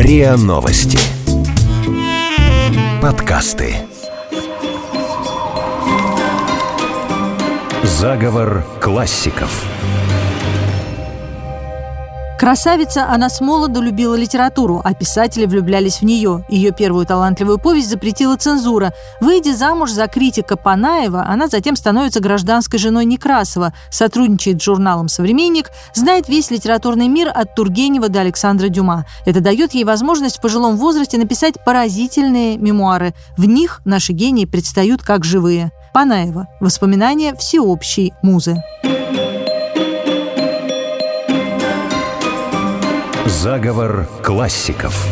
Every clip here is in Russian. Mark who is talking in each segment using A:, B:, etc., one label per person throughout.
A: РИА Новости. Подкасты. Заговор классиков.
B: Красавица, она с молоду любила литературу, а писатели влюблялись в нее. Ее первую талантливую повесть запретила цензура. Выйдя замуж за критика Панаева, она затем становится гражданской женой Некрасова, сотрудничает с журналом «Современник», знает весь литературный мир от Тургенева до Александра Дюма. Это дает ей возможность в пожилом возрасте написать поразительные мемуары. В них наши гении предстают как живые. Панаева. Воспоминания всеобщей музы.
A: Заговор классиков.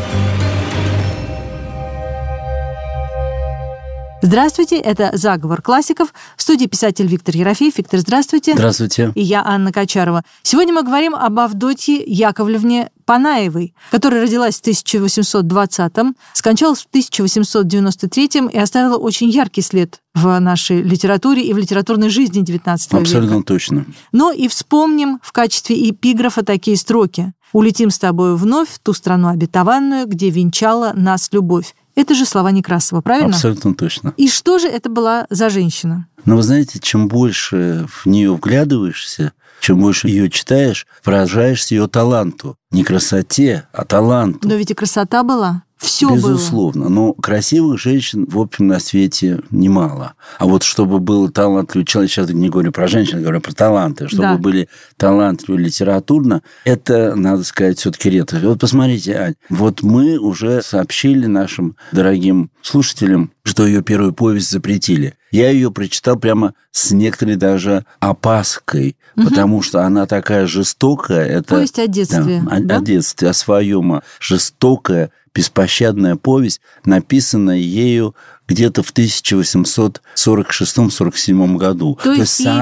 B: Здравствуйте, это «Заговор классиков». В студии писатель Виктор Ерофеев. Виктор, здравствуйте.
C: Здравствуйте.
B: И я, Анна Качарова. Сегодня мы говорим об Авдотье Яковлевне Панаевой, которая родилась в 1820-м, скончалась в 1893-м и оставила очень яркий след в нашей литературе и в литературной жизни XIX века.
C: Абсолютно точно.
B: Но и вспомним в качестве эпиграфа такие строки. «Улетим с тобою вновь в ту страну обетованную, где венчала нас любовь». Это же слова Некрасова, правильно?
C: Абсолютно точно.
B: И что же это была за женщина?
C: Но вы знаете, чем больше в нее вглядываешься, чем больше ее читаешь, поражаешься ее таланту. Не красоте, а таланту.
B: Но ведь и красота была. Все было.
C: Безусловно. Но красивых женщин, в общем, на свете немало. А вот чтобы был талантливый человек, сейчас не говорю про женщин, говорю про таланты, чтобы были талантливы литературно, это, надо сказать, все-таки редкость. Вот посмотрите, Ань, вот мы уже сообщили нашим дорогим слушателям, что ее первую повесть запретили. Я ее прочитал прямо с некоторой даже опаской, потому что она такая жестокая. Это,
B: повесть о детстве.
C: Да? О детстве, о своем. Жестокая, беспощадная повесть, написанная ею где-то в 1846-47 году.
B: То есть ей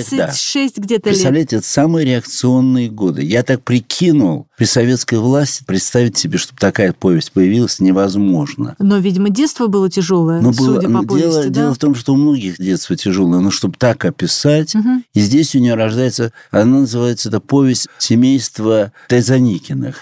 B: 26 где-то лет.
C: Представляете, это самые реакционные годы. Я так прикинул, при советской власти представить себе, чтобы такая повесть появилась, невозможно.
B: Но, видимо, детство было тяжелое, судя по повести.
C: Дело в том, что у многих детство тяжелое, но чтобы так описать, и здесь у нее рождается, она называется, это повесть семейства Тайзаникиных,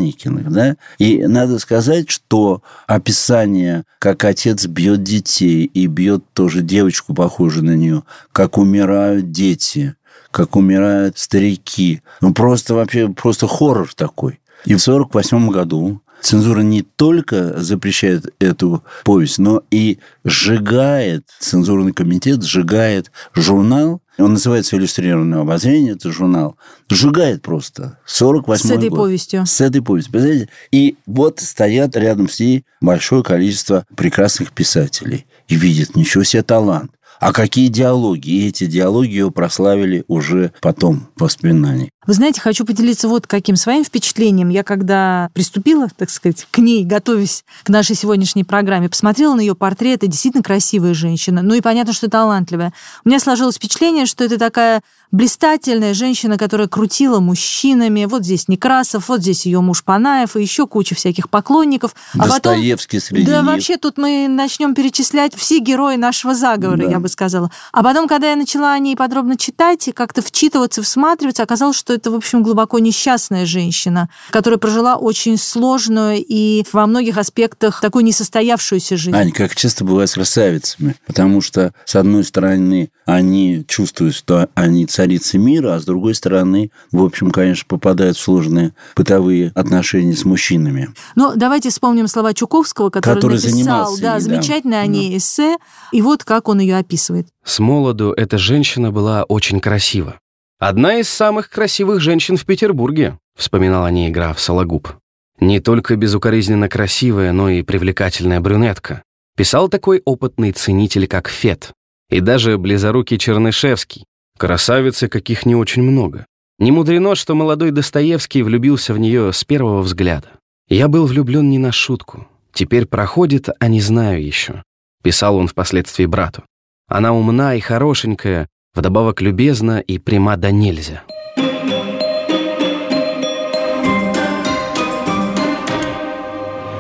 C: да? И надо сказать, что описание, как отец бьет детей и бьет тоже девочку, похожую на нее, как умирают дети, как умирают старики. Ну, просто вообще, просто хоррор такой. И в 1948 году цензура не только запрещает эту повесть, но и сжигает, цензурный комитет сжигает журнал, он называется «Иллюстрированное обозрение», это журнал, сжигает просто. 1948 год.
B: С этой повестью.
C: С этой повестью, понимаете? И вот стоят рядом с ней большое количество прекрасных писателей и видят, ничего себе талант. А какие диалоги? И эти диалоги ее прославили уже потом в воспоминаниях.
B: Вы знаете, хочу поделиться вот каким своим впечатлением. Я когда приступила, так сказать, к ней, готовясь к нашей сегодняшней программе, посмотрела на ее портрет. Это действительно красивая женщина. Ну и понятно, что талантливая. У меня сложилось впечатление, что это такая блистательная женщина, которая крутила мужчинами. Вот здесь Некрасов, вот здесь ее муж Панаев и еще куча всяких поклонников.
C: Достоевский среди них.
B: Вообще тут мы начнем перечислять все герои нашего заговора, я бы сказала. А потом, когда я начала о ней подробно читать и как-то вчитываться, всматриваться, оказалось, что это, в общем, глубоко несчастная женщина, которая прожила очень сложную и во многих аспектах такую несостоявшуюся жизнь.
C: Ань, как часто бывает с красавицами, потому что, с одной стороны, они чувствуют, что они царицы мира, а с другой стороны, в общем, конечно, попадают в сложные бытовые отношения с мужчинами.
B: Ну, давайте вспомним слова Чуковского, который написал замечательное о ней эссе, и вот как он ее описывает.
D: С молоду эта женщина была очень красива. «Одна из самых красивых женщин в Петербурге», — вспоминал о ней граф Сологуб. «Не только безукоризненно красивая, но и привлекательная брюнетка», — писал такой опытный ценитель, как Фет. И даже близорукий Чернышевский. Красавицы, каких не очень много. Не мудрено, что молодой Достоевский влюбился в нее с первого взгляда. «Я был влюблен не на шутку. Теперь проходит, а не знаю еще», — писал он впоследствии брату. «Она умна и хорошенькая, вдобавок любезна и пряма да нельзя».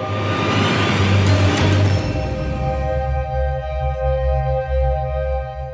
B: Ну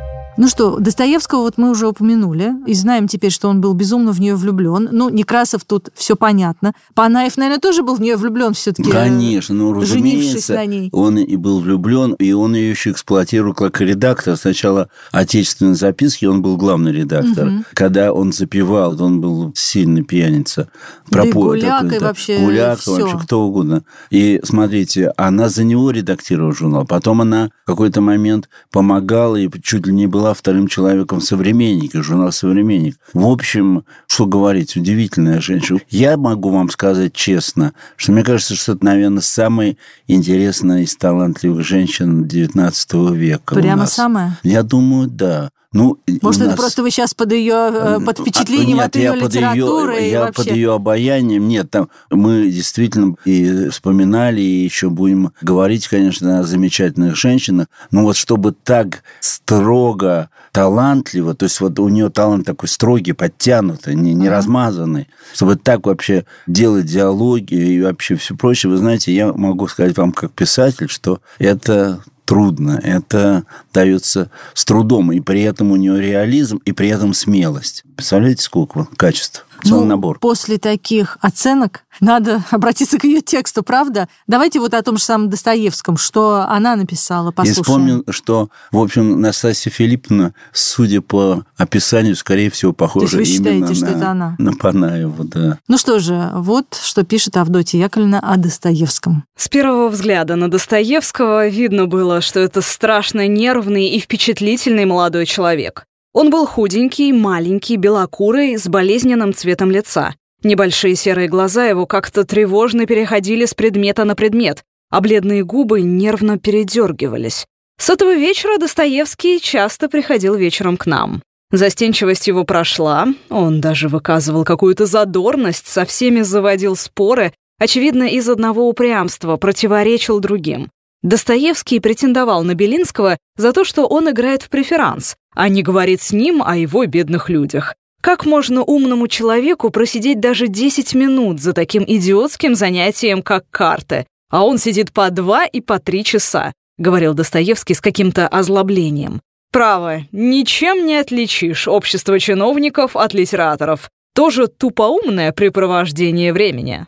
B: Ну что, Достоевского вот мы уже упомянули, и знаем теперь, что он был безумно в нее влюблен. Ну, Некрасов тут все понятно. Панаев, наверное, тоже был в нее влюблен все-таки.
C: Конечно, ну, разумеется,
B: на ней.
C: Он и был влюблен, и он ее еще эксплуатировал как редактор. Сначала отечественной записки, он был главный редактор. Когда он запевал, он был сильный пьяница.
B: Да и гуляк, и вообще
C: гуляк,
B: всё.
C: вообще кто угодно. И смотрите, она за него редактировала журнал. Потом она в какой-то момент помогала и чуть ли не была вторым человеком в «Современнике», журнал «Современник». В общем, что говорить, удивительная женщина. Я могу вам сказать честно, что мне кажется, что это, наверное, самая интересная из талантливых женщин XIX века.
B: Прямо самая?
C: Я думаю, да. Ну,
B: может, это просто вы сейчас под ее под впечатлением от ее литературы?
C: Я под ее обаянием. Нет, там мы действительно и вспоминали, и еще будем говорить, конечно, о замечательных женщинах. Но вот чтобы так строго, талантливо, то есть вот у нее талант такой строгий, подтянутый, не размазанный, чтобы так вообще делать диалоги и вообще все прочее. Вы знаете, я могу сказать вам как писатель, что это трудно, это дается с трудом, и при этом у нее реализм, и при этом смелость. Представляете, сколько качеств? Целый набор.
B: После таких оценок надо обратиться к ее тексту, правда? Давайте вот о том же самом Достоевском, что она написала, послушаем.
C: И вспомним, что, в общем, Настасья Филипповна, судя по описанию, скорее всего, похожа
B: именно
C: именно
B: что это она?
C: На Панаеву, да.
B: Ну что же, вот что пишет Авдотья Яковлевна о Достоевском.
E: С первого взгляда на Достоевского видно было, что это страшно нервный и впечатлительный молодой человек. Он был худенький, маленький, белокурый, с болезненным цветом лица. Небольшие серые глаза его как-то тревожно переходили с предмета на предмет, а бледные губы нервно передергивались. С этого вечера Достоевский часто приходил вечером к нам. Застенчивость его прошла, он даже выказывал какую-то задорность, со всеми заводил споры, очевидно, из одного упрямства, противоречил другим. Достоевский претендовал на Белинского за то, что он играет в преферанс, а не говорит с ним о его бедных людях. Как можно умному человеку просидеть даже 10 минут за таким идиотским занятием, как карты, а он сидит по 2 и по 3 часа, говорил Достоевский с каким-то озлоблением. Право, ничем не отличишь общество чиновников от литераторов. Тоже тупоумное препровождение времени.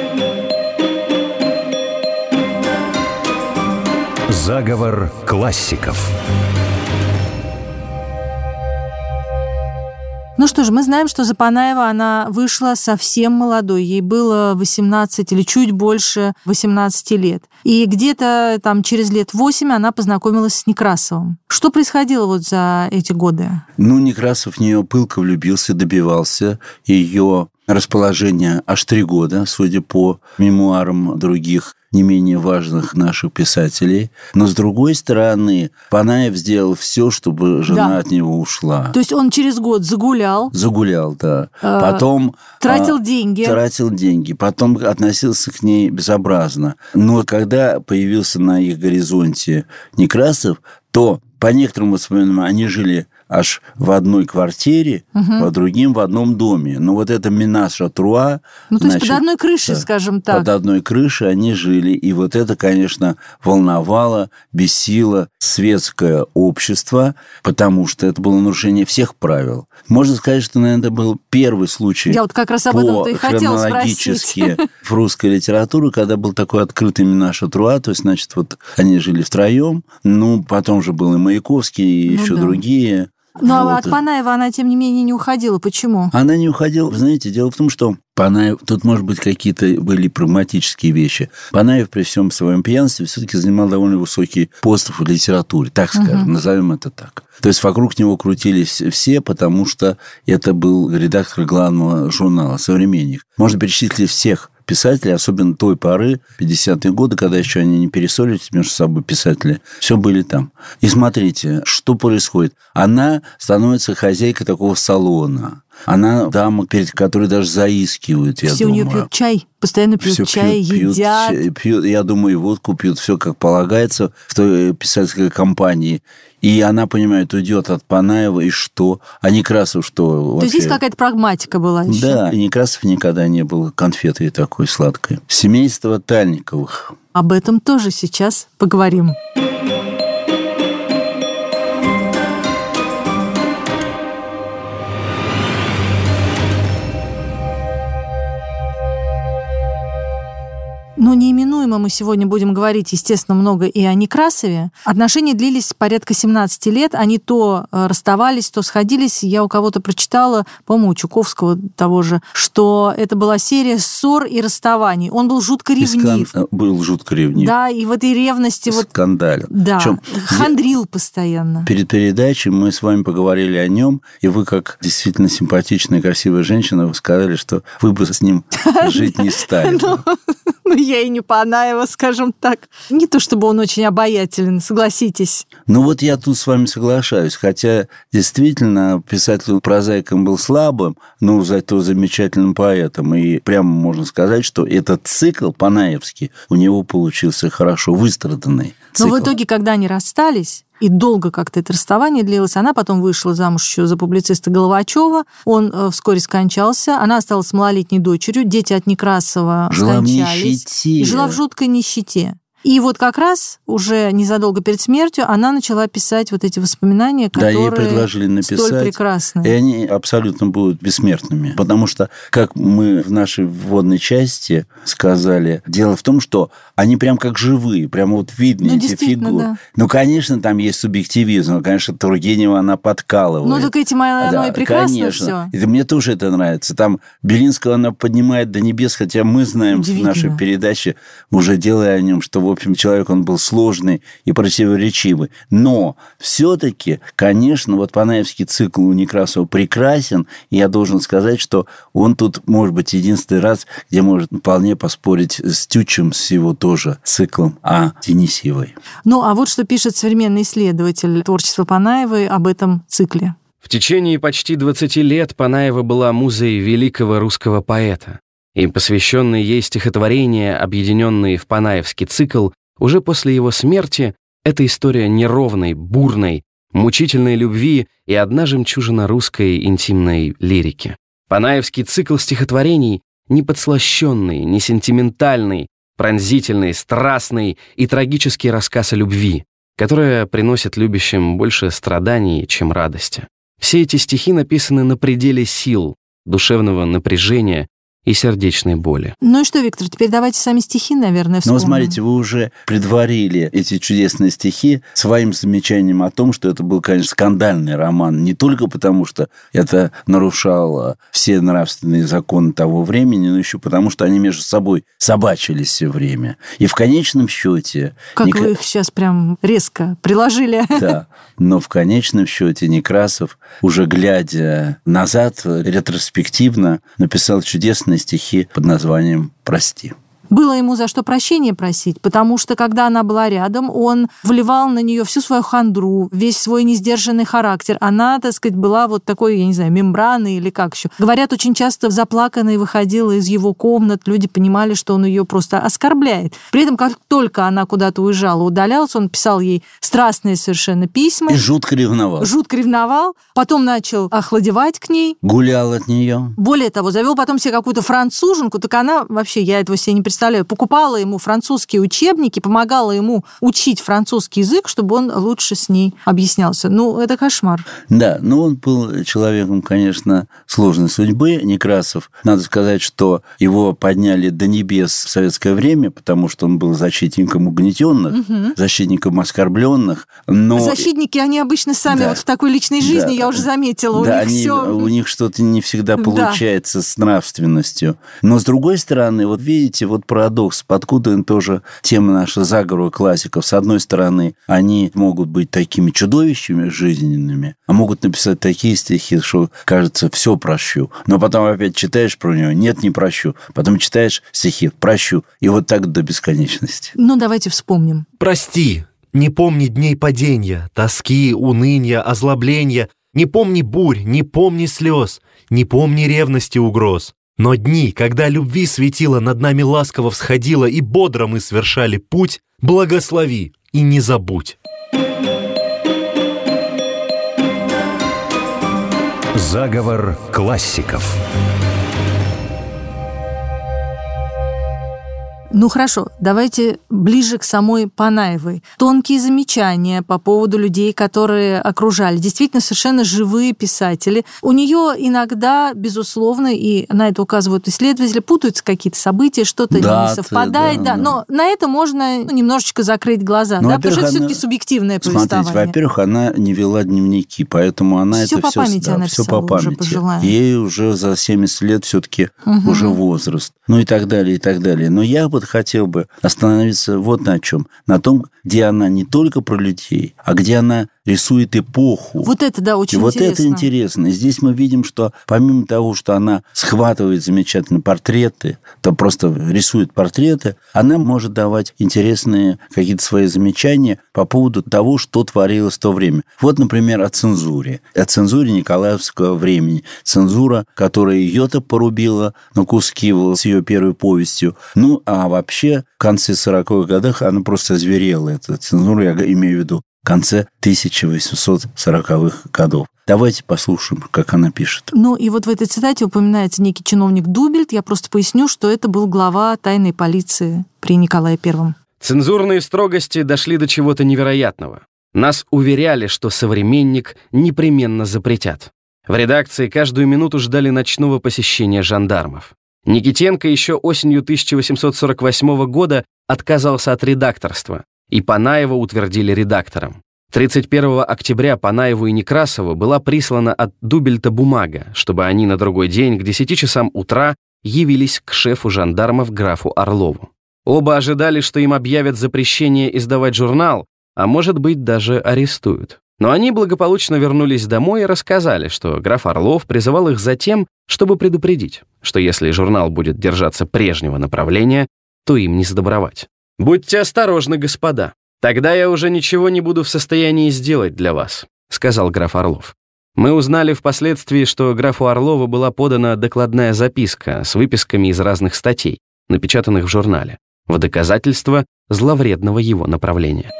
A: Заговор классиков.
B: Ну что же, мы знаем, что за Панаева она вышла совсем молодой. Ей было 18 или чуть больше 18 лет. И где-то там через лет 8 она познакомилась с Некрасовым. Что происходило вот за эти годы?
C: Ну, Некрасов в нее пылко влюбился, добивался ее расположения аж 3 года, судя по мемуарам других не менее важных наших писателей. Но, с другой стороны, Панаев сделал все, чтобы жена от него ушла.
B: То есть он через год загулял.
C: Загулял, да. Потом
B: тратил деньги.
C: Тратил деньги. Потом относился к ней безобразно. Но когда появился на их горизонте Некрасов, то, по некоторым воспоминаниям, они жили аж в одной квартире, по другим в одном доме. Но вот это менаж а труа...
B: Ну, то есть под одной крышей,
C: да,
B: скажем так.
C: Под одной крышей они жили. И вот это, конечно, волновало, бесило светское общество, потому что это было нарушение всех правил. Можно сказать, что, наверное, это был первый случай.
B: Я вот как раз об этом-то и хотела
C: хронологически в русской литературе, когда был такой открытый менаж а труа, то есть, значит, вот они жили втроем, ну, потом же был и Маяковский, и еще другие.
B: Но вот. От Панаева она, тем не менее, не уходила. Почему?
C: Она не уходила. Вы знаете, дело в том, что Панаев... Тут, может быть, какие-то были прагматические вещи. Панаев при всем своем пьянстве все-таки занимал довольно высокий пост в литературе, так скажем, назовем это так. То есть вокруг него крутились все, потому что это был редактор главного журнала «Современник». Можно перечислить всех писателей, особенно той поры, 50-е годы, когда еще они не перессорились между собой, писатели, все были там. И смотрите, что происходит. Она становится хозяйкой такого салона. Она дама, перед которой даже заискивают, я думаю.
B: Все у нее пьют чай, постоянно пьют чай, едят.
C: Пьют, я думаю, и водку пьют, все как полагается в той писательской компании. И она, понимает, уйдет от Панаева, и что? А Некрасов что вообще?
B: То есть здесь какая-то прагматика была еще.
C: Да, и Некрасов никогда не был конфетой такой сладкой. Семейство Тальниковых.
B: Об этом тоже сейчас поговорим. Но неименуемо мы сегодня будем говорить, естественно, много и о Некрасове. Отношения длились порядка 17 лет. Они то расставались, то сходились. Я у кого-то прочитала, по-моему, у Чуковского того же, что это была серия ссор и расставаний. Он был жутко ревнив.
C: Был жутко ревнив.
B: Да, и в этой ревности...
C: Скандален.
B: Да, хандрил постоянно.
C: Перед передачей мы с вами поговорили о нем, и вы, как действительно симпатичная, красивая женщина, вы сказали, что вы бы с ним жить не стали.
B: Ну, я и не Панаева, скажем так. Не то чтобы он очень обаятелен, согласитесь.
C: Ну, вот я тут с вами соглашаюсь. Хотя, действительно, писатель-прозаиком был слабым, но зато замечательным поэтом. И прямо можно сказать, что этот цикл панаевский у него получился хорошо выстраданный цикл.
B: Но в итоге, когда они расстались, и долго как-то это расставание длилось. Она потом вышла замуж еще за публициста Головачева. Он вскоре скончался. Она осталась с малолетней дочерью. Дети от Некрасова скончались. И жила в жуткой нищете. И вот как раз уже незадолго перед смертью она начала писать вот эти воспоминания, которые
C: ей предложили написать,
B: столь прекрасны.
C: И они абсолютно будут бессмертными. Потому что, как мы в нашей вводной части сказали, дело в том, что они прям как живые, прям вот видны эти фигуры. Да. Ну, конечно, там есть субъективизм. Конечно, Тургенева она подкалывает.
B: Ну, так этим оно и прекрасно
C: конечно. Все. Мне тоже это нравится. Там Белинского она поднимает до небес, хотя мы знаем в нашей передаче, уже делая о нем, что в общем, человек, он был сложный и противоречивый. Но все-таки, конечно, вот панаевский цикл у Некрасова прекрасен, и я должен сказать, что он тут, может быть, единственный раз, где может вполне поспорить с Тютчем, с его тоже циклом о Денисьевой.
B: Ну, а вот что пишет современный исследователь творчества Панаевой об этом цикле.
D: В течение почти 20 лет Панаева была музой великого русского поэта. И посвященные ей стихотворения, объединенные в панаевский цикл, уже после его смерти, это история неровной, бурной, мучительной любви и одна жемчужина русской интимной лирики. Панаевский цикл стихотворений не подслащенный, не сентиментальный, пронзительный, страстный и трагический рассказ о любви, которая приносит любящим больше страданий, чем радости. Все эти стихи написаны на пределе сил, душевного напряжения и сердечной боли.
B: Ну и что, Виктор, теперь давайте сами стихи, наверное, вспомним.
C: Ну, смотрите, вы уже предварили эти чудесные стихи своим замечанием о том, что это был, конечно, скандальный роман. Не только потому, что это нарушало все нравственные законы того времени, но еще потому, что они между собой собачились все время. И в конечном счете...
B: Как вы их сейчас прям резко приложили.
C: Да, но в конечном счете Некрасов, уже глядя назад, ретроспективно, написал чудесные стихи под названием «Прости».
B: Было ему за что прощения просить, потому что, когда она была рядом, он вливал на нее всю свою хандру, весь свой несдержанный характер. Она, так сказать, была вот такой, я не знаю, мембраной или как еще. Говорят, очень часто заплаканной выходила из его комнат, люди понимали, что он ее просто оскорбляет. При этом, как только она куда-то уезжала, удалялась, он писал ей страстные совершенно письма.
C: И жутко ревновал.
B: Жутко ревновал, потом начал охладевать к ней.
C: Гулял от нее.
B: Более того, завел потом себе какую-то француженку, так она вообще, я этого себе не представляю, покупала ему французские учебники, помогала ему учить французский язык, чтобы он лучше с ней объяснялся. Ну, это кошмар.
C: Да, но он был человеком, конечно, сложной судьбы. Некрасов, надо сказать, что его подняли до небес в советское время, потому что он был защитником угнетенных, защитником оскорбленных. Но...
B: Защитники, они обычно сами вот в такой личной жизни, я уже заметила,
C: у них что-то не всегда получается с нравственностью. Но, с другой стороны, вот видите, вот парадокс, подкуда тоже тема наша заговора классиков. С одной стороны, они могут быть такими чудовищами жизненными, а могут написать такие стихи, что, кажется, все прощу. Но потом опять читаешь про него, нет, не прощу. Потом читаешь стихи, прощу. И вот так до бесконечности.
B: Ну, давайте вспомним.
F: Прости, не помни дней падения, тоски, уныния, озлобления, не помни бурь, не помни слез, не помни ревности угроз. Но дни, когда любви светило над нами ласково всходило, и бодро мы совершали путь, благослови и не забудь.
A: Заговор классиков.
B: Ну хорошо, давайте ближе к самой Панаевой. Тонкие замечания по поводу людей, которые окружали. Действительно, совершенно живые писатели. У нее иногда, безусловно, и на это указывают исследователи, путаются какие-то события, что-то не совпадает. Да. Но на это можно немножечко закрыть глаза, да, потому что это все-таки субъективное повествование.
C: Смотрите, во-первых, она не вела дневники, поэтому она
B: все
C: это
B: по
C: все...
B: памяти она
C: все
B: писала
C: по памяти.
B: Уже
C: ей уже за 70 лет все-таки уже возраст. Ну и так далее, и так далее. Но я вот хотел бы остановиться вот на чем. На том, где она не только про людей, а где она рисует эпоху.
B: Вот это, да, очень
C: интересно. Вот это интересно. И здесь мы видим, что помимо того, что она схватывает замечательные портреты, то просто рисует портреты, она может давать интересные какие-то свои замечания по поводу того, что творилось в то время. Вот, например, о цензуре. О цензуре николаевского времени. Цензура, которая ее-то порубила на куски с ее первой повестью. Ну, а вообще, в конце 40-х годах она просто озверела. Эта цензура, я имею в виду, в конце 1840-х годов. Давайте послушаем, как она пишет.
B: Ну, и вот в этой цитате упоминается некий чиновник Дубельт. Я просто поясню, что это был глава тайной полиции при Николае I.
D: Цензурные строгости дошли до чего-то невероятного. Нас уверяли, что «Современник» непременно запретят. В редакции каждую минуту ждали ночного посещения жандармов. Никитенко еще осенью 1848 года отказался от редакторства, и Панаева утвердили редактором. 31 октября Панаеву и Некрасову была прислана от Дубельта бумага, чтобы они на другой день к 10 часам утра явились к шефу жандармов графу Орлову. Оба ожидали, что им объявят запрещение издавать журнал, а может быть даже арестуют. Но они благополучно вернулись домой и рассказали, что граф Орлов призывал их за тем, чтобы предупредить, что если журнал будет держаться прежнего направления, то им не сдобровать. «Будьте осторожны, господа. Тогда я уже ничего не буду в состоянии сделать для вас», — сказал граф Орлов. Мы узнали впоследствии, что графу Орлову была подана докладная записка с выписками из разных статей, напечатанных в журнале, в доказательство зловредного его направления.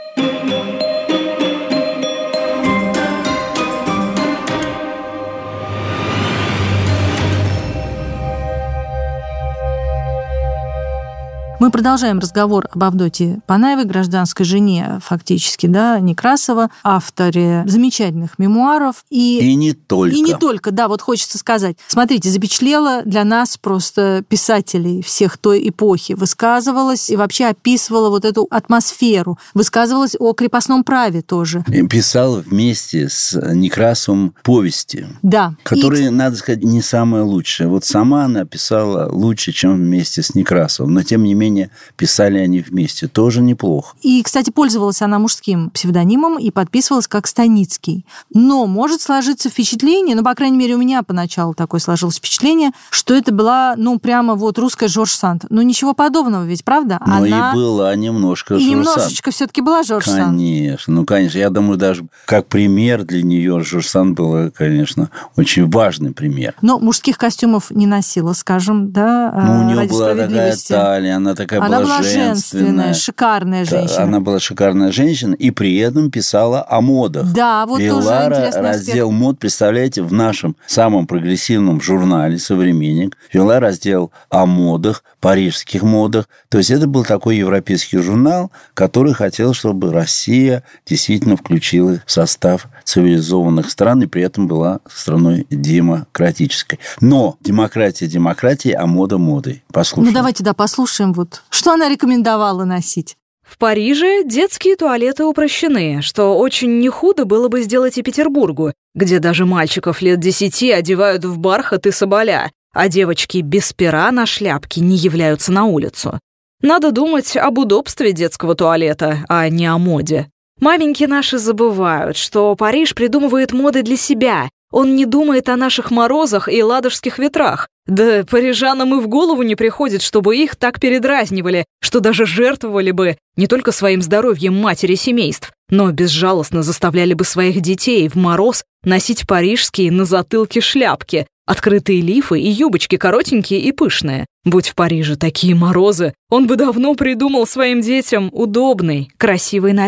B: Мы продолжаем разговор об Авдотье Панаевой, гражданской жене, фактически, да, Некрасова, авторе замечательных мемуаров. И
C: не только.
B: И не только, да, вот хочется сказать. Смотрите, запечатлела для нас просто писателей всех той эпохи, высказывалась и вообще описывала вот эту атмосферу, высказывалась о крепостном праве тоже.
C: И писала вместе с Некрасовым повести,
B: да.
C: Которые, надо сказать, не самое лучшее. Вот сама она писала лучше, чем вместе с Некрасовым, но тем не менее писали они вместе. Тоже неплохо.
B: И, кстати, пользовалась она мужским псевдонимом и подписывалась как Станицкий. Но может сложиться впечатление, ну, по крайней мере, у меня поначалу такое сложилось впечатление, что это была, ну, прямо вот русская Жорж Санд. Ну, ничего подобного ведь, правда?
C: Но она... и была немножко Жорж Санд.
B: И немножечко все-таки была Жорж Санд.
C: Конечно. Ну, конечно. Я думаю, даже как пример для нее Жорж Санд была, конечно, очень важный пример.
B: Но мужских костюмов не носила, скажем, да,
C: ну, у нее была такая талия, она такая
B: она
C: была женственная,
B: шикарная женщина.
C: Она была шикарная женщина и при этом писала о модах.
B: Да, вот
C: вела
B: тоже интересный
C: раздел
B: аспект.
C: мод, представляете, в нашем самом прогрессивном журнале «Современник» вела раздел о модах, парижских модах. То есть это был такой европейский журнал, который хотел, чтобы Россия действительно включила в состав цивилизованных стран и при этом была страной демократической. Но демократия демократией, а мода модой. Послушаем.
B: Ну, давайте, да, послушаем, вот, что она рекомендовала носить.
E: В Париже детские туалеты упрощены, что очень не худо было бы сделать и Петербургу, где даже мальчиков лет 10 одевают в бархат и соболя, а девочки без пера на шляпке не являются на улицу. Надо думать об удобстве детского туалета, а не о моде. Маменьки наши забывают, что Париж придумывает моды для себя. Он не думает о наших морозах и ладожских ветрах. Да парижанам и в голову не приходит, чтобы их так передразнивали, что даже жертвовали бы не только своим здоровьем матери семейств, но безжалостно заставляли бы своих детей в мороз носить парижские на затылке шляпки, открытые лифы и юбочки коротенькие и пышные. Будь в Париже такие морозы, он бы давно придумал своим детям удобный, красивый наряд.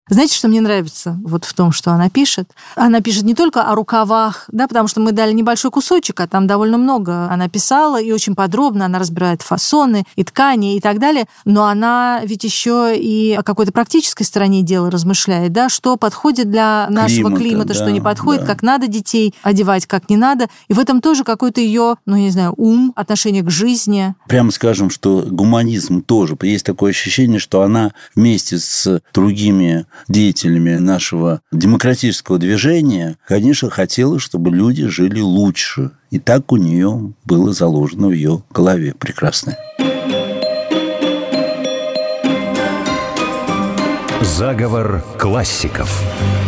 B: Знаете, что мне нравится вот в том, что она пишет? Она пишет не только о рукавах, да, потому что мы дали небольшой кусочек, а там довольно много она писала, и очень подробно она разбирает фасоны и ткани и так далее, но она ведь еще и о какой-то практической стороне дела размышляет, да, что подходит для нашего климата, что не подходит, как надо детей одевать, как не надо. И в этом тоже какой-то ее, ум, отношение к жизни.
C: Прямо скажем, что гуманизм тоже. Есть такое ощущение, что она вместе с другими деятелями нашего демократического движения, конечно, хотела, чтобы люди жили лучше. И так у нее было заложено в ее голове прекрасно.
A: Заговор классиков.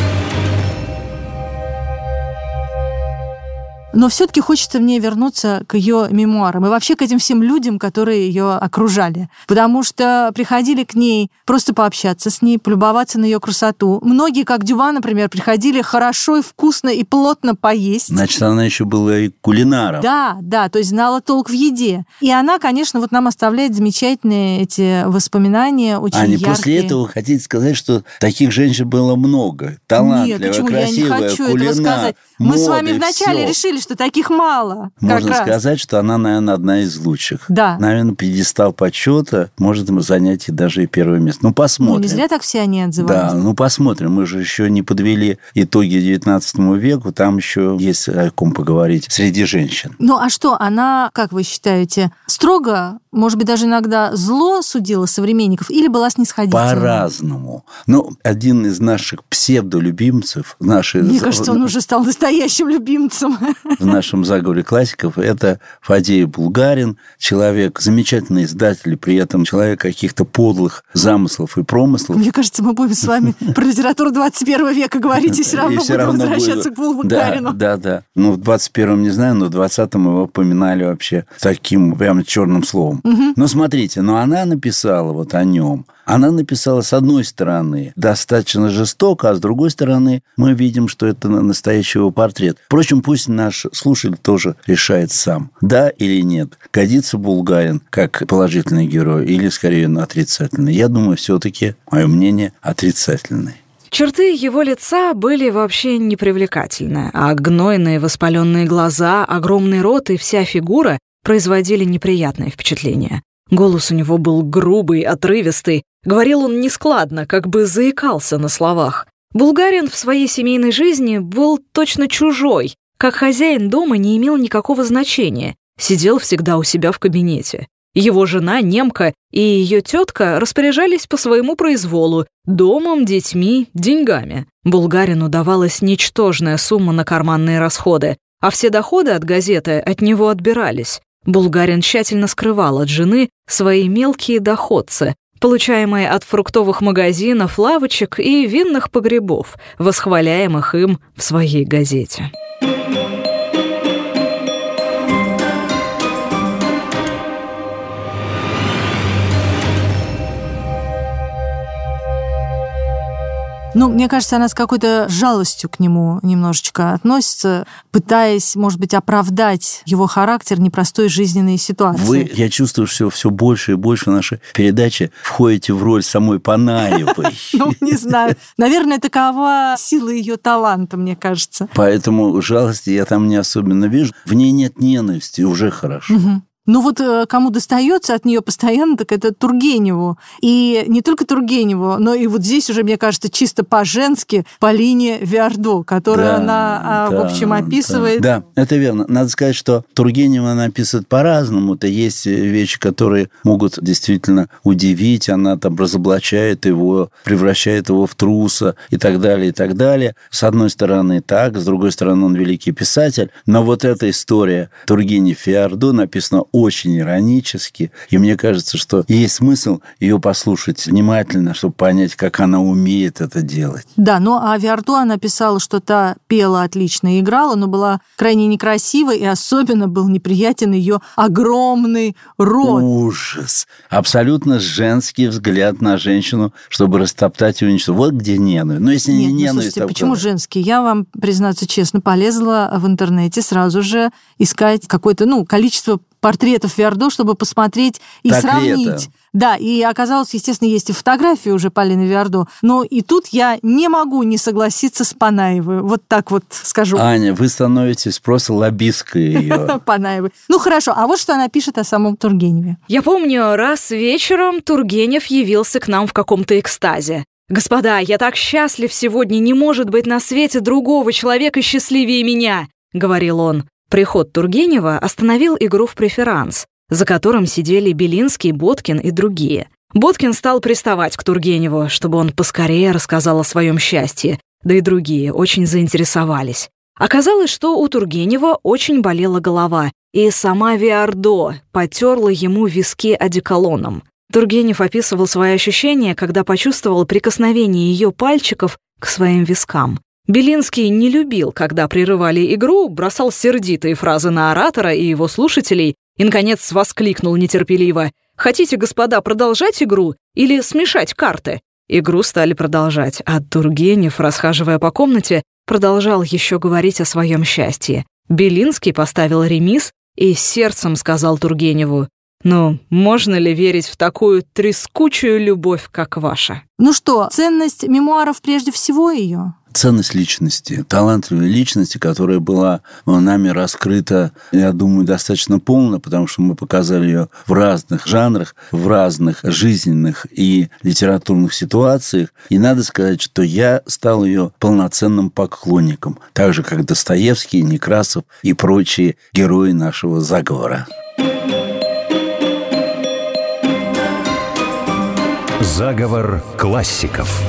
B: Но все-таки хочется мне вернуться к ее мемуарам и вообще к этим всем людям, которые ее окружали. Потому что приходили к ней просто пообщаться с ней, полюбоваться на ее красоту. Многие, как Дюма, например, приходили хорошо и вкусно и плотно поесть.
C: Значит, она еще была и кулинаром.
B: Да, то есть знала толк в еде. И она, конечно, вот нам оставляет замечательные эти воспоминания, очень яркие.
C: После этого хотите сказать, что таких женщин было много? Талантливая,
B: Нет, почему?
C: красивая,
B: Я не хочу
C: кулинар,
B: этого сказать. Мы с вами вначале решили, что таких мало.
C: Можно сказать, что она, наверное, одна из лучших.
B: Да.
C: Наверное, пьедестал почета может занять и даже и первое место. Посмотрим.
B: Не зря так все они отзывались.
C: Да, посмотрим. Мы же еще не подвели итоги XIX веку. Там еще есть о ком поговорить среди женщин.
B: А что, она, как вы считаете, строго, может быть, даже иногда зло судила современников или была снисходительна?
C: По-разному. Один из наших псевдолюбимцев...
B: Мне кажется, он уже стал настоящим любимцем.
C: В нашем заговоре классиков это Фадеев Булгарин, человек, замечательный издатель, и при этом человек каких-то подлых замыслов и промыслов.
B: Мне кажется, мы будем с вами про литературу 21 века говорить, и все равно будем возвращаться к Булгарину.
C: Да. В 21-м не знаю, но в 20-м его поминали вообще таким прям черным словом. Смотрите, она написала вот о нем. Она написала, с одной стороны, достаточно жестоко, а с другой стороны, мы видим, что это настоящий его портрет. Впрочем, пусть наш слушатель тоже решает сам, да или нет. Годится Булгарин как положительный герой или, скорее, отрицательный? Я думаю, все-таки, мое мнение, отрицательный.
E: Черты его лица были вообще непривлекательны, а гнойные воспаленные глаза, огромный рот и вся фигура производили неприятное впечатление. Голос у него был грубый, отрывистый. Говорил он нескладно, как бы заикался на словах. Булгарин в своей семейной жизни был точно чужой. Как хозяин дома не имел никакого значения. Сидел всегда у себя в кабинете. Его жена, немка, и ее тетка распоряжались по своему произволу домом, детьми, деньгами. Булгарину давалась ничтожная сумма на карманные расходы, а все доходы от газеты от него отбирались. Булгарин тщательно скрывал от жены свои мелкие доходцы, получаемые от фруктовых магазинов, лавочек и винных погребов, восхваляемых им в своей газете.
B: Мне кажется, она с какой-то жалостью к нему немножечко относится, пытаясь, может быть, оправдать его характер непростой жизненной ситуации.
C: Я чувствую, что все больше и больше в нашей передаче входите в роль самой Панаевой.
B: Не знаю. Наверное, такова сила ее таланта, мне кажется.
C: Поэтому жалости я там не особенно вижу. В ней нет ненависти, уже хорошо.
B: Кому достается от нее постоянно, так это Тургеневу. И не только Тургеневу, но и вот здесь уже, мне кажется, чисто по-женски Полине Виардо, которую она, в общем, описывает.
C: Да, это верно. Надо сказать, что Тургенева она описывает по-разному. Есть вещи, которые могут действительно удивить. Она там разоблачает его, превращает его в труса и так далее, и так далее. С одной стороны так, с другой стороны он великий писатель. Но вот эта история Тургенев-Виардо написана очень иронически, и мне кажется, что есть смысл ее послушать внимательно, чтобы понять, как она умеет это делать.
B: Да, а Виардо она писала, что та пела отлично и играла, но была крайне некрасива, и особенно был неприятен ее огромный рот.
C: Ужас! Абсолютно женский взгляд на женщину, чтобы растоптать и уничтожить. Вот где ненависть. Если не ненависть...
B: Слушайте, почему женский? Я вам, признаться честно, полезла в интернете сразу же искать какое-то, количество портретов портретов Виардо, чтобы посмотреть и
C: так
B: сравнить. Да, и оказалось, естественно, есть и фотографии уже Полины Виардо. Но и тут я не могу не согласиться с Панаевой. Вот так вот скажу.
C: Аня, вы становитесь просто лоббисткой ее.
B: Панаевой. Ну, хорошо. А вот что она пишет о самом Тургеневе.
E: Я помню, раз вечером Тургенев явился к нам в каком-то экстазе. «Господа, я так счастлив сегодня, не может быть на свете другого человека счастливее меня», — говорил он. Приход Тургенева остановил игру в преферанс, за которым сидели Белинский, Боткин и другие. Боткин стал приставать к Тургеневу, чтобы он поскорее рассказал о своем счастье, да и другие очень заинтересовались. Оказалось, что у Тургенева очень болела голова, и сама Виардо потерла ему виски одеколоном. Тургенев описывал свои ощущения, когда почувствовал прикосновение ее пальчиков к своим вискам. Белинский не любил, когда прерывали игру, бросал сердитые фразы на оратора и его слушателей и, наконец, воскликнул нетерпеливо: «Хотите, господа, продолжать игру или смешать карты?» Игру стали продолжать, а Тургенев, расхаживая по комнате, продолжал еще говорить о своем счастье. Белинский поставил ремис и сердцем сказал Тургеневу: «Ну, можно ли верить в такую трескучую любовь, как ваша?»
B: Ну что, ценность мемуаров прежде всего ее?
C: Ценность личности, талантливой личности, которая была нами раскрыта, я думаю, достаточно полно, потому что мы показали ее в разных жанрах, в разных жизненных и литературных ситуациях. И надо сказать, что я стал ее полноценным поклонником, так же, как Достоевский, Некрасов и прочие герои нашего заговора.
A: Заговор классиков.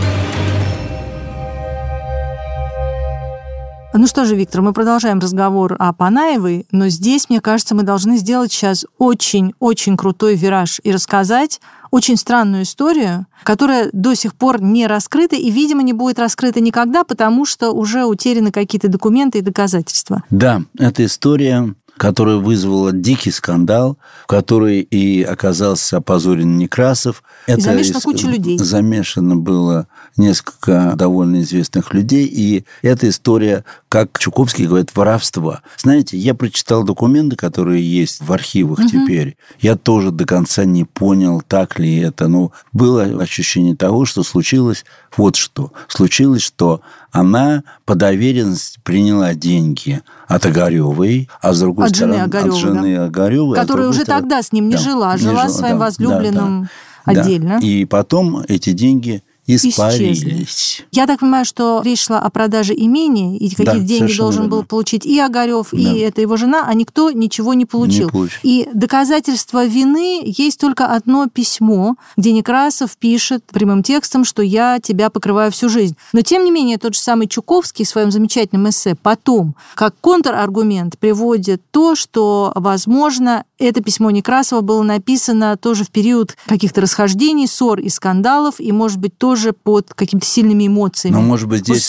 B: Ну что же, Виктор, мы продолжаем разговор о Панаевой, но здесь, мне кажется, мы должны сделать сейчас очень-очень крутой вираж и рассказать очень странную историю, которая до сих пор не раскрыта и, видимо, не будет раскрыта никогда, потому что уже утеряны какие-то документы и доказательства.
C: Да, эта история, которая вызвала дикий скандал, в которой и оказался опозорен Некрасов.
B: И замешана куча людей.
C: Замешано было несколько довольно известных людей. И эта история, как Чуковский говорит, воровства. Знаете, я прочитал документы, которые есть в архивах теперь. Я тоже до конца не понял, так ли это. Но было ощущение того, что случилось вот что. Случилось, что она по доверенности приняла деньги от Огаревой, а с другой стороны, от жены Огаревой.
B: Которая уже тогда с ним не жила, жила с своим возлюбленным отдельно.
C: Да. И потом эти деньги испарились.
B: Я так понимаю, что речь шла о продаже имения, и какие-то деньги должен был получить и Огарев, и это его жена, а никто ничего не получил. И доказательство вины есть только одно письмо, где Некрасов пишет прямым текстом, что я тебя покрываю всю жизнь. Но, тем не менее, тот же самый Чуковский в своем замечательном эссе потом, как контраргумент, приводит то, что, возможно, это письмо Некрасова было написано тоже в период каких-то расхождений, ссор и скандалов, и, может быть, тоже под какими-то сильными эмоциями.
C: Но, может быть, здесь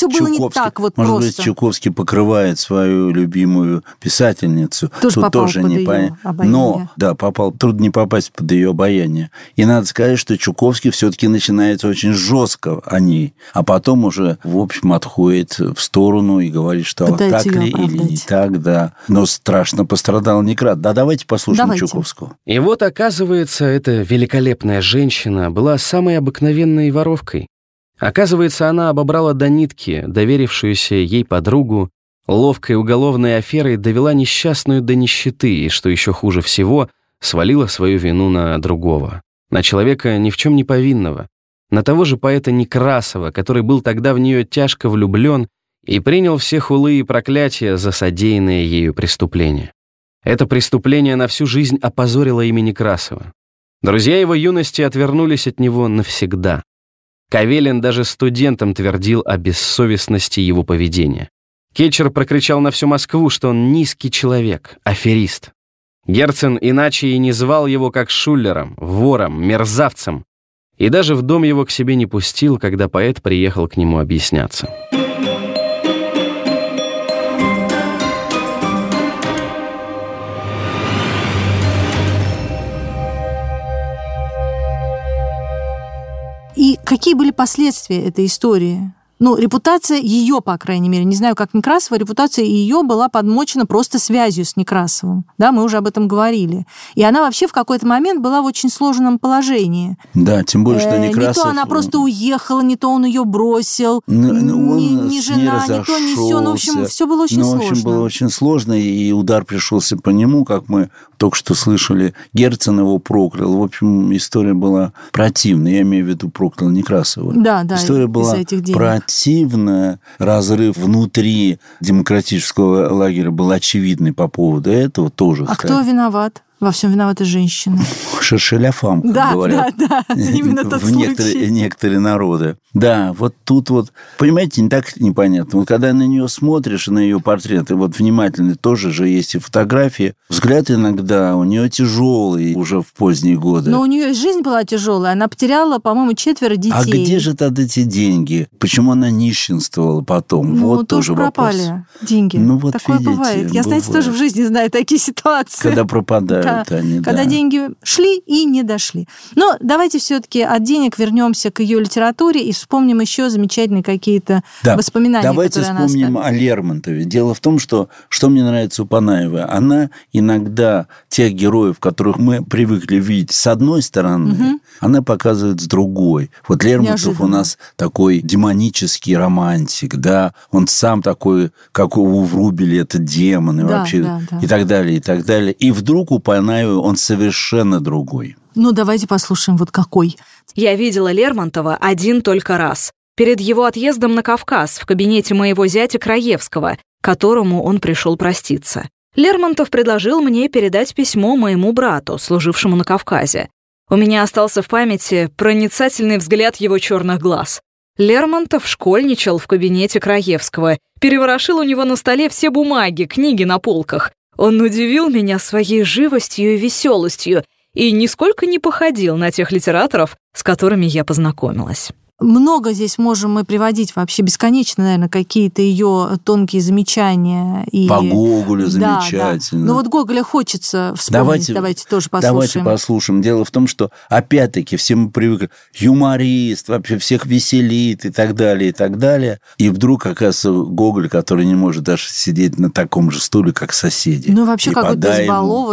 C: Чуковский покрывает свою любимую писательницу. Тоже не понятно. Но, попал, трудно не попасть под ее обаяние. И надо сказать, что Чуковский все-таки начинает очень жестко о ней, а потом уже, в общем, отходит в сторону и говорит, что так ли или не так, да. Но страшно пострадал Некрасов. Да, давайте послушаем Чуковского.
D: И вот, оказывается, эта великолепная женщина была самой обыкновенной воровкой. Оказывается, она обобрала до нитки доверившуюся ей подругу, ловкой уголовной аферой довела несчастную до нищеты и, что еще хуже всего, свалила свою вину на другого, на человека ни в чем не повинного, на того же поэта Некрасова, который был тогда в нее тяжко влюблен и принял все хулы и проклятия за содеянное ею преступление. Это преступление на всю жизнь опозорило имя Некрасова. Друзья его юности отвернулись от него навсегда. Кавелин даже студентам твердил о бессовестности его поведения. Кетчер прокричал на всю Москву, что он низкий человек, аферист. Герцен иначе и не звал его как шулером, вором, мерзавцем. И даже в дом его к себе не пустил, когда поэт приехал к нему объясняться. И
B: какие были последствия этой истории? репутация ее, по крайней мере, не знаю, как Некрасова, репутация ее была подмочена просто связью с Некрасовым. Да, мы уже об этом говорили. И она вообще в какой-то момент была в очень сложном положении.
C: Да, тем более, что Некрасов...
B: Не то она просто уехала, не то он ее бросил, не жена, не то, не все. В общем, все было очень сложно. В общем, было
C: очень сложно, и удар пришелся по нему, как мы только что слышали. Герцен его проклял. В общем, история была противная. Я имею в виду проклял Некрасова.
B: Да,
C: история была противная. Разрыв внутри демократического лагеря был очевидный по поводу этого тоже.
B: А кто виноват? Во всем виноваты женщины.
C: Шершеля-фам, как говорят.
B: Да, именно тот случай.
C: Некоторые народы. Да, вот тут вот, понимаете, не так непонятно. Вот когда на нее смотришь, на ее портреты, вот внимательно, тоже же есть и фотографии, взгляд иногда у нее тяжелый уже в поздние годы.
B: Но у нее и жизнь была тяжелая. Она потеряла, по-моему, 4 детей.
C: А где же тогда эти деньги? Почему она нищенствовала потом? Вот тоже
B: пропали
C: вопрос.
B: Деньги.
C: Вот
B: такое
C: видите,
B: бывает. Я, знаете, тоже в жизни знаю такие ситуации.
C: Когда пропадают.
B: Когда деньги шли и не дошли. Но давайте все-таки от денег вернемся к ее литературе и вспомним еще замечательные какие-то воспоминания,
C: давайте
B: которые она оставила.
C: Давайте вспомним о Лермонтове. Дело в том, что мне нравится у Панаевой. Она иногда тех героев, которых мы привыкли видеть с одной стороны, она показывает с другой. Вот Лермонтов у нас такой демонический романтик, да, он сам такой, как у Врубеля, это демон, и вообще, и так далее, и так далее. И вдруг у Панаевой он совершенно другой.
B: Давайте послушаем, вот какой.
E: Я видела Лермонтова один только раз. Перед его отъездом на Кавказ в кабинете моего зятя Краевского, которому он пришел проститься. Лермонтов предложил мне передать письмо моему брату, служившему на Кавказе. У меня остался в памяти проницательный взгляд его черных глаз. Лермонтов школьничал в кабинете Краевского, переворошил у него на столе все бумаги, книги на полках. Он удивил меня своей живостью и веселостью и нисколько не походил на тех литераторов, с которыми я познакомилась.
B: Много здесь можем мы приводить вообще бесконечно, наверное, какие-то ее тонкие замечания.
C: По Гоголю замечательно.
B: Да. Но вот Гоголя хочется вспомнить. Давайте тоже послушаем.
C: Давайте послушаем. Дело в том, что, опять-таки, все мы привыкли, юморист, вообще всех веселит и так далее, и так далее. И вдруг, оказывается, Гоголь, который не может даже сидеть на таком же стуле, как соседи.
B: Вообще какой-то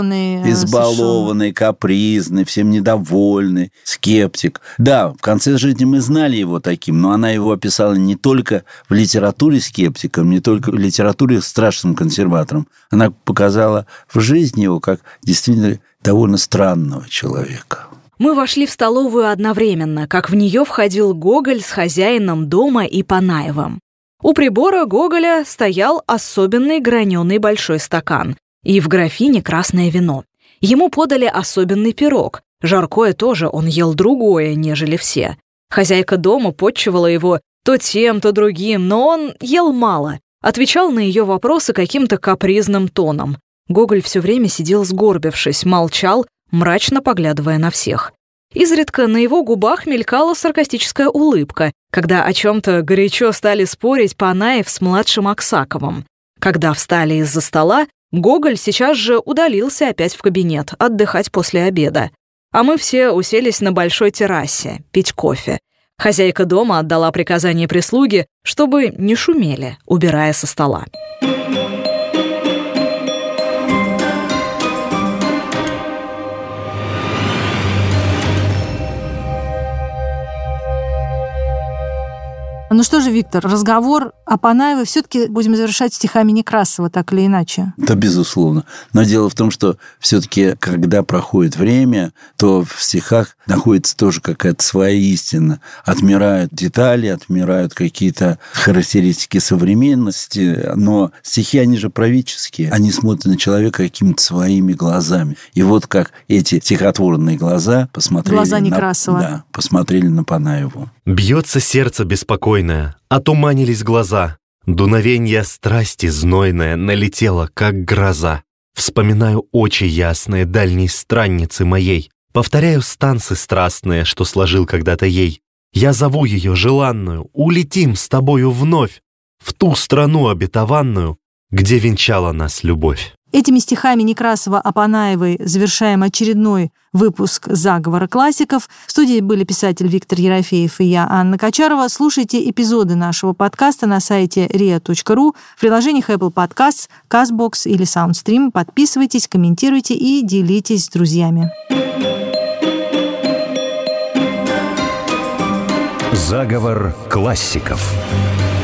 C: избалованный, капризный, всем недовольный, скептик. Да, в конце жизни мы знали его таким, но она его описала не только в литературе скептиком, не только в литературе страшным консерватором. Она показала в жизни его как действительно довольно странного человека.
E: Мы вошли в столовую одновременно, как в нее входил Гоголь с хозяином дома и Панаевым. У прибора Гоголя стоял особенный граненый большой стакан и в графине красное вино. Ему подали особенный пирог. Жаркое тоже он ел другое, нежели все. Хозяйка дома подчивала его то тем, то другим, но он ел мало, отвечал на ее вопросы каким-то капризным тоном. Гоголь все время сидел сгорбившись, молчал, мрачно поглядывая на всех. Изредка на его губах мелькала саркастическая улыбка, когда о чем-то горячо стали спорить Панаев с младшим Аксаковым. Когда встали из-за стола, Гоголь сейчас же удалился опять в кабинет, отдыхать после обеда. А мы все уселись на большой террасе, пить кофе. Хозяйка дома отдала приказание прислуге, чтобы не шумели, убирая со стола.
B: Ну что же, Виктор, разговор о Панаевой все-таки будем завершать стихами Некрасова, так или иначе.
C: Да, безусловно. Но дело в том, что все-таки, когда проходит время, то в стихах находится тоже какая-то своя истина. Отмирают детали, отмирают какие-то характеристики современности, но стихи, они же правительские. Они смотрят на человека какими-то своими глазами. И вот как эти стихотворные глаза посмотрели
B: глаза Некрасова.
C: Да, посмотрели на Панаеву.
F: Бьется сердце беспокойное, отуманились глаза. Дуновенье страсти знойное налетело, как гроза. Вспоминаю очи ясные дальней странницы моей. Повторяю станцы страстные, что сложил когда-то ей. Я зову ее желанную, улетим с тобою вновь в ту страну обетованную, где венчала нас любовь.
B: Этими стихами Некрасова-Апанаевой завершаем очередной выпуск «Заговора классиков». В студии были писатель Виктор Ерофеев и я, Анна Кочарова. Слушайте эпизоды нашего подкаста на сайте ria.ru, в приложениях Apple Podcasts, CastBox или SoundStream. Подписывайтесь, комментируйте и делитесь с друзьями.
A: Заговор классиков.